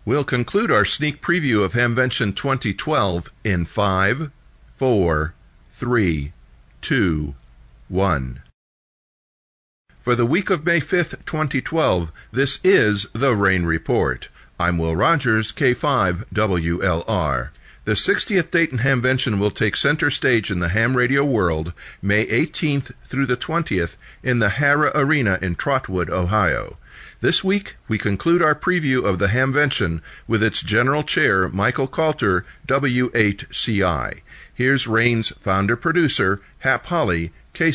We'll conclude our sneak preview of Hamvention 2012 in 5, 4, 3, 2, 1. For the week of May 5th, 2012, this is The Rain Report. I'm Will Rogers, K5WLR. The 60th Dayton Hamvention will take center stage in the ham radio world May 18th through the 20th in the Hara Arena in Trotwood, Ohio. This week, we conclude our preview of the Hamvention with its General Chair, Michael Coulter, W8CI. Here's Rain's founder-producer, Hap Holly,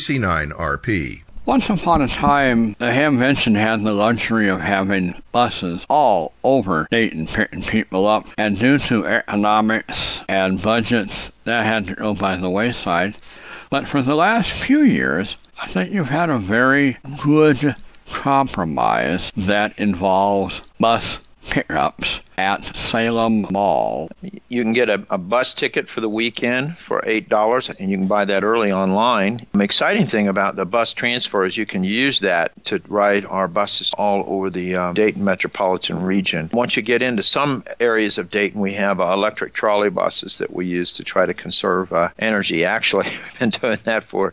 KC9RP. Once upon a time, the Hamvention had the luxury of having buses all over Dayton picking people up, and due to economics and budgets, that had to go by the wayside. But for the last few years, I think you've had a very good compromise that involves bus pickups at Salem Mall. You can get a bus ticket for the weekend for $8, and you can buy that early online. The exciting thing about the bus transfer is you can use that to ride our buses all over the Dayton metropolitan region. Once you get into some areas of Dayton, we have electric trolley buses that we use to try to conserve energy. Actually, I've been doing that for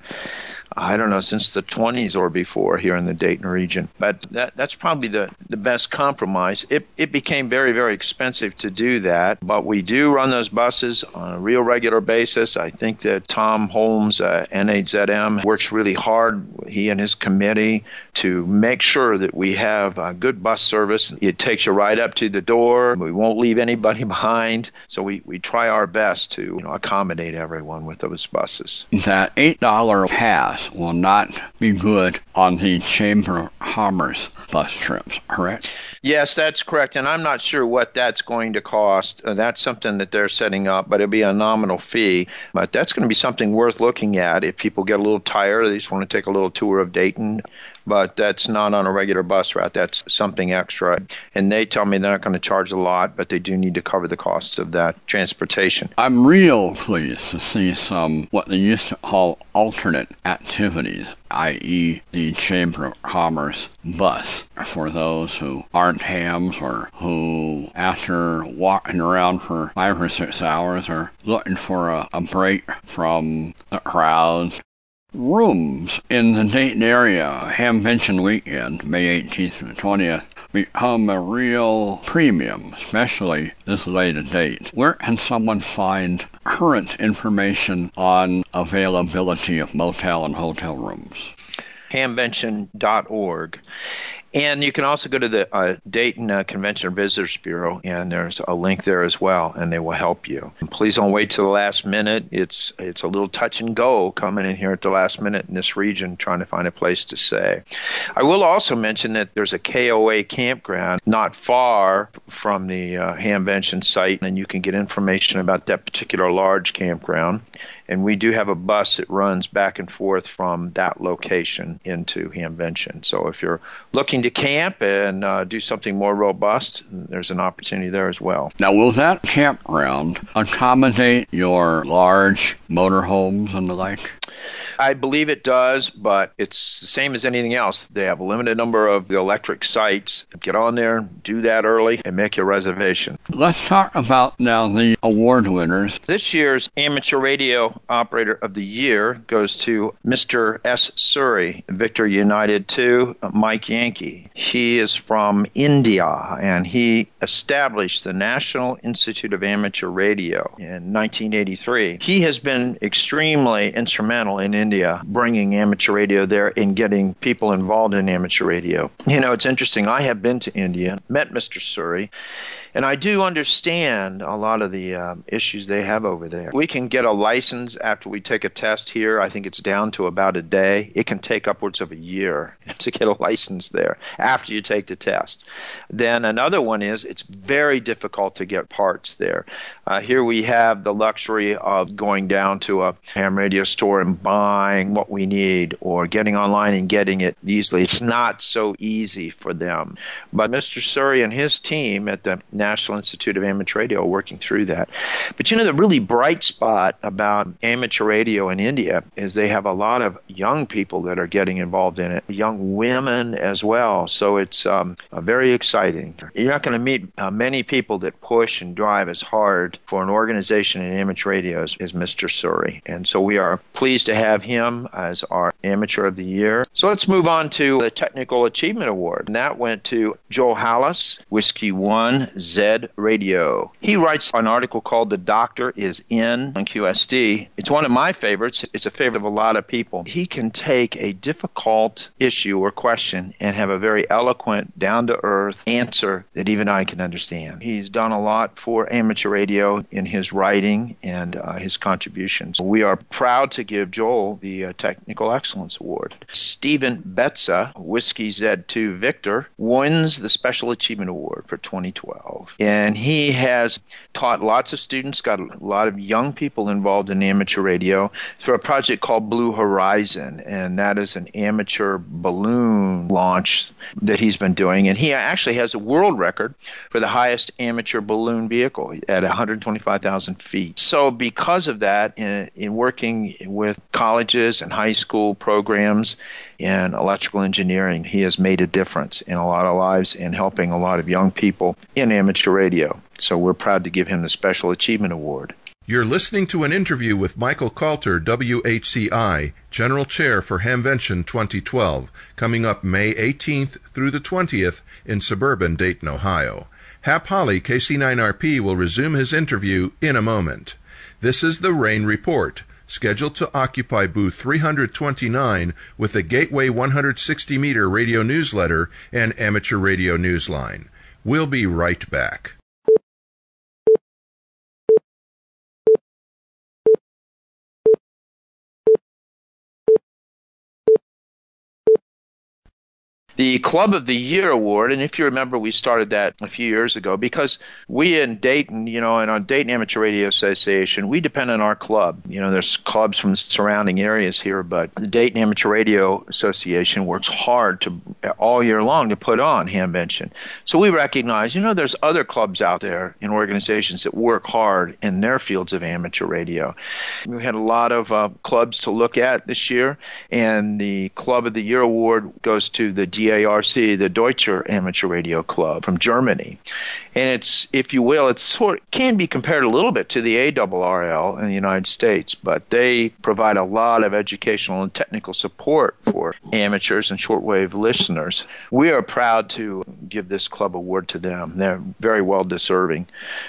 since the 20s or before here in the Dayton region. But that's probably the best compromise. It became very, very expensive to do that, but we do run those buses on a real regular basis. I think that Tom Holmes, N8ZM, works really hard, he and his committee, to make sure that we have good bus service. It takes you right up to the door. We won't leave anybody behind. So we try our best to accommodate everyone with those buses. That $8 pass will not be good on the Chamber of Commerce bus trips, correct? Yes, that's correct, and I'm not sure what that's going to cost. That's something that they're setting up, but it'll be a nominal fee. But that's going to be something worth looking at if people get a little tired, they just want to take a little tour of Dayton. But that's not on a regular bus route. That's something extra. And they tell me they're not going to charge a lot, but they do need to cover the cost of that transportation. I'm real pleased to see some what they used to call alternate activities, i.e. the Chamber of Commerce bus, for those who aren't hams or who, after walking around for 5 or 6 hours, are looking for a break from the crowds. Rooms in the Dayton area, Hamvention weekend, May 18th to 20th, become a real premium, especially this late a date. Where can someone find current information on availability of motel and hotel rooms? Hamvention.org. And you can also go to the Dayton Convention and Visitors Bureau, and there's a link there as well, and they will help you. And please don't wait till the last minute. It's a little touch and go coming in here at the last minute in this region trying to find a place to stay. I will also mention that there's a KOA campground not far from the Hamvention site, and you can get information about that particular large campground. And we do have a bus that runs back and forth from that location into Hamvention. So if you're looking to camp and do something more robust, there's an opportunity there as well. Now, will that campground accommodate your large motorhomes and the like? I believe it does, but it's the same as anything else. They have a limited number of the electric sites. Get on there, do that early, and make your reservation. Let's talk about now the award winners. This year's Amateur Radio Operator of the Year goes to Mr. S. Suri, Victor United 2, Mike Yankee. He is from India, and he established the National Institute of Amateur Radio in 1983. He has been extremely instrumental in India, bringing amateur radio there and getting people involved in amateur radio. It's interesting. I have been to India, met Mr. Suri, and I do understand a lot of the issues they have over there. We can get a license after we take a test here. I think it's down to about a day. It can take upwards of a year to get a license there after you take the test. Then another one is it's very difficult to get parts there. Here we have the luxury of going down to a ham radio store and buying identifying what we need or getting online and getting it easily. It's not so easy for them. But Mr. Suri and his team at the National Institute of Amateur Radio are working through that. But the really bright spot about amateur radio in India is they have a lot of young people that are getting involved in it, young women as well. So it's very exciting. You're not going to meet many people that push and drive as hard for an organization in amateur radio as Mr. Suri. And so we are pleased to have him as our Amateur of the Year. So let's move on to the Technical Achievement Award. And that went to Joel Hallis, Whiskey 1 Z Radio. He writes an article called The Doctor is In on QSD. It's one of my favorites. It's a favorite of a lot of people. He can take a difficult issue or question and have a very eloquent, down-to-earth answer that even I can understand. He's done a lot for amateur radio in his writing and his contributions. We are proud to give Joel the Technical Excellence Award. Stephen Betza, Whiskey Z2 Victor, wins the Special Achievement Award for 2012. And he has taught lots of students, got a lot of young people involved in amateur radio through a project called Blue Horizon, and that is an amateur balloon launch that he's been doing. And he actually has a world record for the highest amateur balloon vehicle at 125,000 feet. So because of that, in working with colleges and high school programs in electrical engineering, he has made a difference in a lot of lives and helping a lot of young people in amateur radio. So we're proud to give him the Special Achievement Award. You're listening to an interview with Michael Coulter, WHCI, General Chair for Hamvention 2012, coming up May 18th through the 20th in suburban Dayton, Ohio. Hap Holly, KC9RP, will resume his interview in a moment. This is the Rain Report, scheduled to occupy booth 329 with the Gateway 160-meter radio newsletter and amateur radio newsline. We'll be right back. The Club of the Year Award, and if you remember, we started that a few years ago because we in Dayton, and on Dayton Amateur Radio Association, we depend on our club. There's clubs from the surrounding areas here, but the Dayton Amateur Radio Association works hard all year long to put on Hamvention. So we recognize, there's other clubs out there and organizations that work hard in their fields of amateur radio. We had a lot of clubs to look at this year, and the Club of the Year Award goes to the DARC, the Deutscher Amateur Radio Club from Germany. And it's, if you will, can be compared a little bit to the ARRL in the United States, but they provide a lot of educational and technical support for amateurs and shortwave listeners. We are proud to give this club award to them. They're very well deserving.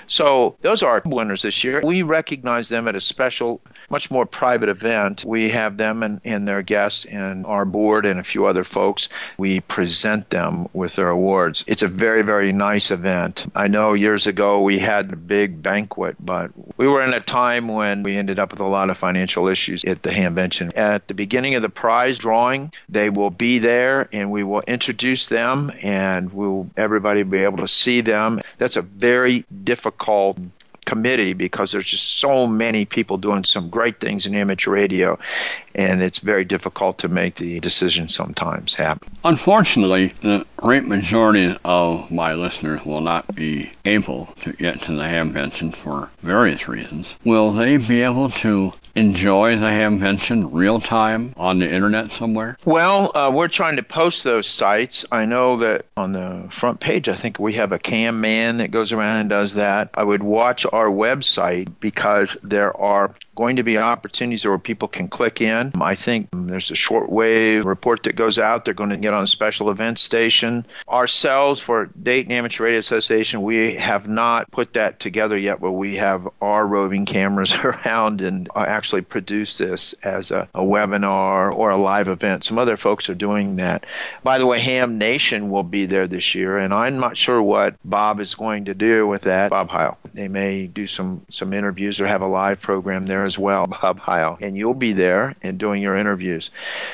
So those are our winners this year. We recognize them at a special, much more private event. We have them and their guests and our board and a few other folks. We present them with their awards. It's a very, very nice event. I know years ago we had a big banquet, but we were in a time when we ended up with a lot of financial issues at the Hamvention. At the beginning of the prize drawing, they will be there and we will introduce them and everybody will be able to see them. That's a very difficult committee because there's just so many people doing some great things in amateur radio, and it's very difficult to make the decision sometimes happen. Unfortunately, the great majority of my listeners will not be able to get to the Hamvention for various reasons. Will they be able to enjoy the Hamvention real time on the internet somewhere? Well, we're trying to post those sites. I know that on the front page, I think we have a cam man that goes around and does that. I would watch our website because there are going to be opportunities where people can click in. I think there's a shortwave report that goes out. They're going to get on a special event station. Ourselves, for Dayton Amateur Radio Association, we have not put that together yet where we have our roving cameras around and actually produce this as a webinar or a live event. Some other folks are doing that. By the way, Ham Nation will be there this year, and I'm not sure what Bob is going to do with that. Bob Heil. They may do some interviews or have a live program there as well, Bob Heil. And you'll be there and doing your interviews.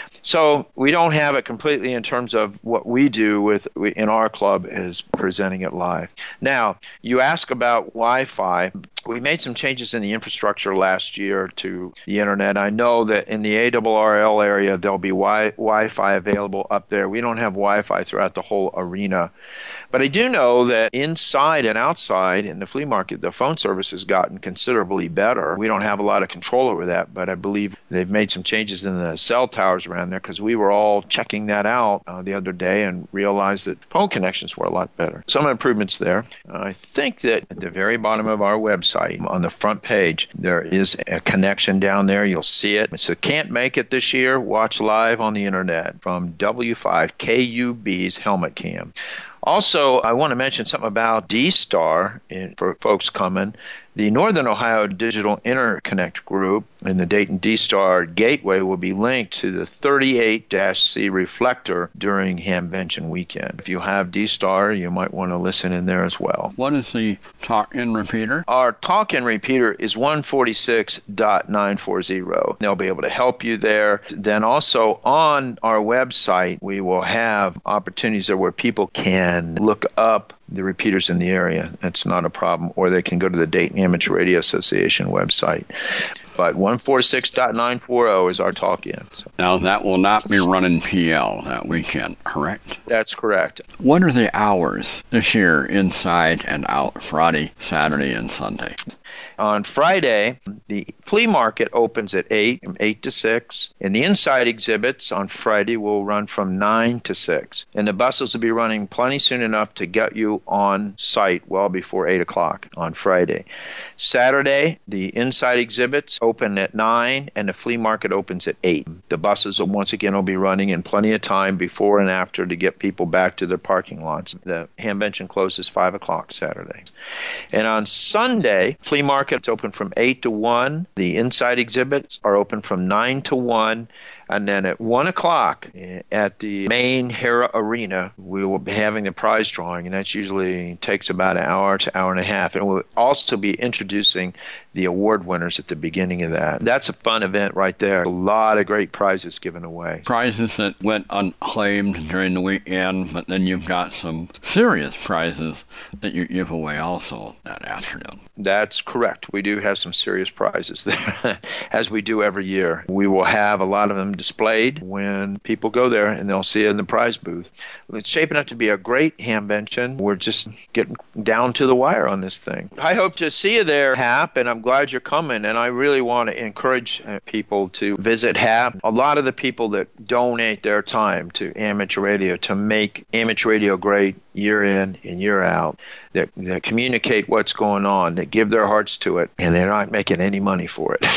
So we don't have it completely in terms of what we do in our club is presenting it live. Now, you ask about Wi-Fi. We made some changes in the infrastructure last year to the internet. I know that in the ARRL area, there'll be Wi-Fi available up there. We don't have Wi-Fi throughout the whole arena. But I do know that inside and outside in the flea market, the phone service has gotten considerably better. We don't have a lot of control over that, but I believe they've made some changes in the cell towers around there because we were all checking that out the other day and realized that phone connections were a lot better. Some improvements there. I think that at the very bottom of our website, on the front page, there is a connection down there. You'll see it. So can't make it this year? Watch live on the internet from W5KUB's Helmet Cam. Also, I want to mention something about D-Star for folks coming. The Northern Ohio Digital Interconnect Group and the Dayton D-Star Gateway will be linked to the 38-C reflector during Hamvention weekend. If you have D-Star, you might want to listen in there as well. What is the talk-in repeater? Our talk-in repeater is 146.940. They'll be able to help you there. Then also on our website, we will have opportunities there where people can look up the repeaters in the area. That's not a problem. Or they can go to the Dayton Amateur Radio Association website. But 146.940 is our talk-in. So. Now, that will not be running PL that weekend, correct? That's correct. What are the hours this year, inside and out, Friday, Saturday, and Sunday? On Friday, the flea market opens at 8, from 8 to 6. And the inside exhibits on Friday will run from 9 to 6. And the buses will be running plenty soon enough to get you on site well before 8 o'clock on Friday. Saturday, the inside exhibits open at 9, and the flea market opens at 8. The buses will once again be running in plenty of time before and after to get people back to their parking lots. The Hamvention closes 5 o'clock Saturday. And on Sunday, flea market it's open from 8 to 1. The inside exhibits are open from 9 to 1. And then at 1 o'clock at the main Hera Arena, we will be having the prize drawing, and that usually takes about an hour to hour and a half. And we'll also be introducing the award winners at the beginning of that. That's a fun event right there. A lot of great prizes given away. Prizes that went unclaimed during the weekend, but then you've got some serious prizes that you give away also that afternoon. That's correct. We do have some serious prizes there, as we do every year. We will have a lot of them displayed when people go there, and they'll see it in the prize booth. It's shaping up to be a great Hamvention. We're just getting down to the wire on this thing. I hope to see you there, Hap, and I'm glad you're coming, and I really want to encourage people to visit Hap. A lot of the people that donate their time to amateur radio to make amateur radio great year in and year out, that communicate what's going on, that give their hearts to it, and they're not making any money for it.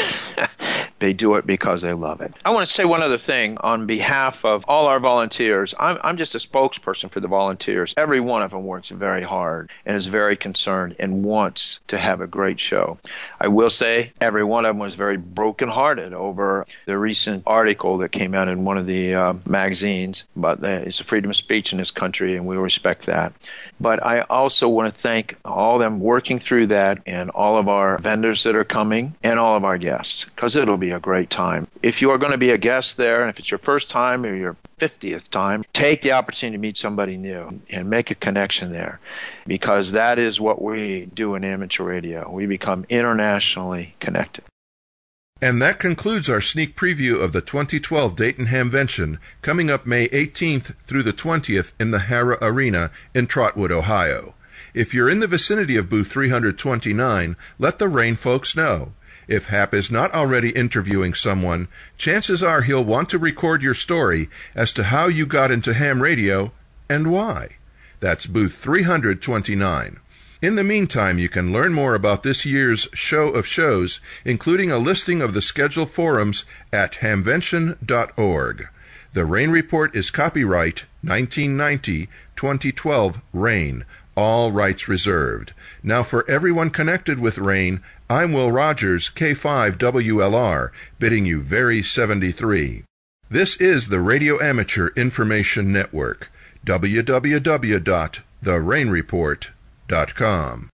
They do it because they love it. I want to say one other thing on behalf of all our volunteers. I'm just a spokesperson for the volunteers. Every one of them works very hard and is very concerned and wants to have a great show. I will say every one of them was very brokenhearted over the recent article that came out in one of the magazines. But it's a freedom of speech in this country, and we respect that. But I also want to thank all of them working through that, and all of our vendors that are coming, and all of our guests, because it'll be a great time. If you are going to be a guest there, and if it's your first time or your 50th time, take the opportunity to meet somebody new and make a connection there, because that is what we do in amateur radio. We become internationally connected. And that concludes our sneak preview of the 2012 Dayton Hamvention, coming up May 18th through the 20th in the Hara Arena in Trotwood, Ohio. If you're in the vicinity of booth 329, let the Rain folks know. If Hap is not already interviewing someone, chances are he'll want to record your story as to how you got into ham radio and why. That's booth 329. In the meantime, you can learn more about this year's show of shows, including a listing of the scheduled forums at hamvention.org. The Rain Report is copyright 1990-2012 Rain. All rights reserved. Now for everyone connected with Rain, I'm Will Rogers, K5WLR, bidding you very 73. This is the Radio Amateur Information Network, www.therainreport.com.